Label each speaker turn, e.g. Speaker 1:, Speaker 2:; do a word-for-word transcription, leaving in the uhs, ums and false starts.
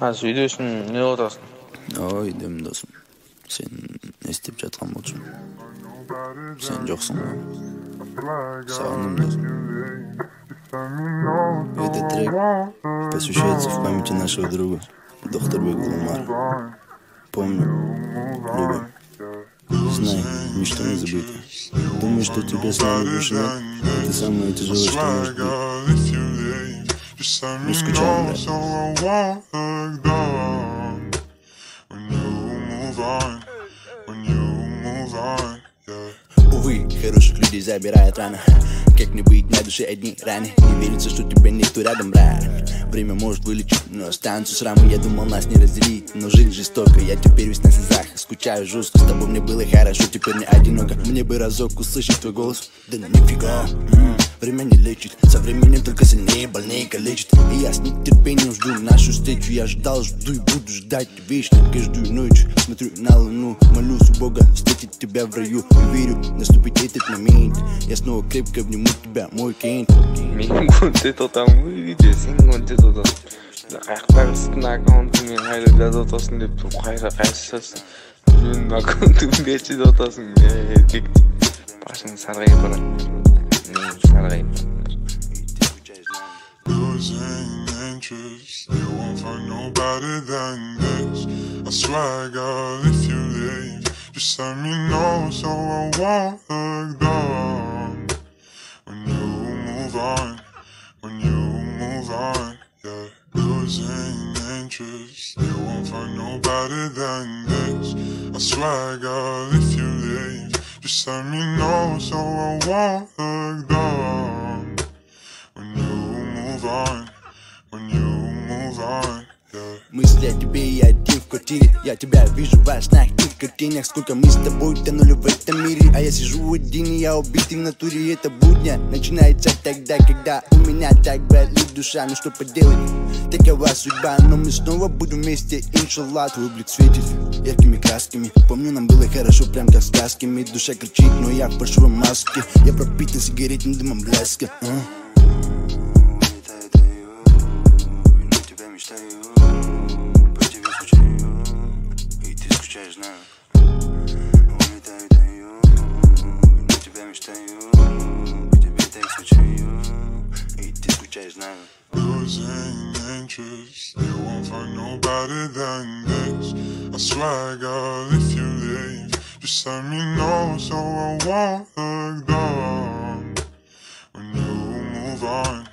Speaker 1: Азыр үйдөсүң, эмне кылып атасың?
Speaker 2: Ой, үйдөмүн досум. Сен не істеп жаткан болчуң? Сен жоксуң го. Сагындым досум. Это трек посвящается в памяти нашего друга, Докторбек Гулумар. Помню, любим. Знай, ничто не забыто. Думаю, что тебе с нами больше нет. Это самое тяжелое, что может быть. Не скучаем, брат. Увы, хороших людей забирают рано. Как не быть на душе одни раны. Не верится, что тебя никто рядом, брат. Время может вылечить, но останутся шрамы. Я думал, нас не разделить, но жизнь жестока. Я теперь весь на слезах, скучаю жестко. С тобой мне было хорошо, теперь не одиноко. Мне бы разок услышать твой голос. Да нифига, м-м, время не лечит. Со временем только сильнее, больнее калечит. И я с нетерпением жду нашу встречу. Я ждал, жду и буду ждать вечно. Каждую ночь смотрю на луну, молюсь у Бога встретить тебя в раю. И верю, наступит этот момент. Я снова крепко обниму тебя, мой Кент.
Speaker 1: Менин контент атам үйдө, сен контент атасың. Каяктагы сыттын аккаунтун мен кайра жазып атасың деп кайра кайрышасың. Өзүнүн аккаунтун бечип атасың, эркек. Башың саргайып барат. Мен саргайып барат.
Speaker 3: Losing interest, you won't find nobody than this. I swear, God, if you leave, just let me know so I won't look down. When you move on, when you move on, yeah. Losing interest, you won't find nobody than this. I swear, God, if you leave, just let me know so I won't look down. When you move on, when you move on, yeah.
Speaker 2: Мысли о тебе, я один в квартире. Я тебя вижу во снах и в картинах. Сколько мы с тобой тонули в этом мире. А я сижу один, и я убитый в натуре. Это будня начинается тогда, когда у меня так болит душа. Ну что поделать, такова судьба. Но мы снова будем вместе, иншаллах. Твой блик светит яркими красками. Помню, нам было хорошо, прям как сказками. Душа кричит, но я в фальшивой маске. Я пропитан сигаретным дымом блеска.
Speaker 3: Losing interest, you won't find nobody than this. I swear, God, if you leave, just let me know so I won't look down. When you move on.